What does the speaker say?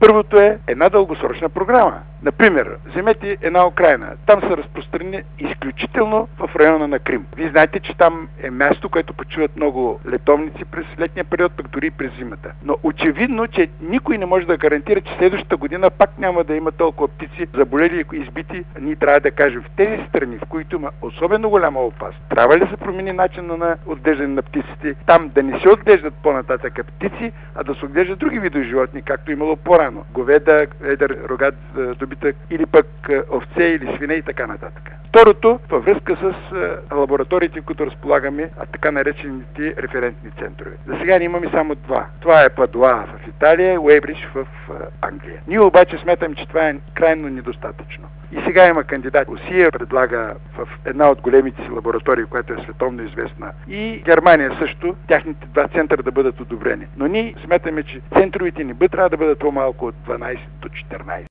Първото е една дългосрочна програма. Например, вземете една Украйна. Там са разпространени изключително в района на Крим. Вие знаете, че там е място, което почиват много летовници през летния период, пък дори и през зимата. Но очевидно, че никой не може да гарантира, че следващата година пак няма да има толкова птици заболели и избити. Ние трябва да кажем, в тези страни, в които има особено голяма опасност, трябва ли да се промени начина на отглеждане на птиците, там да не се отглеждат по-нататък птици, а да се отглеждат други видове животни, както имало по-рано. Говеда, едър, рогат, добитък или пък овце или свине и така нататък. Второто, във връзка с лабораториите, които разполагаме, а така наречените референтни центрове. За сега ние имаме само два. Това е Падуа в Италия, Уейбридж в Англия. Ние обаче смятаме, че това е крайно недостатъчно. И сега има кандидат. Русия предлага в една от големите си лаборатории, която е световно известна. И Германия също, тяхните два центъра да бъдат одобрени. Но ние смятаме, че центровете не трябва да бъдат по-малко от 12 до 14.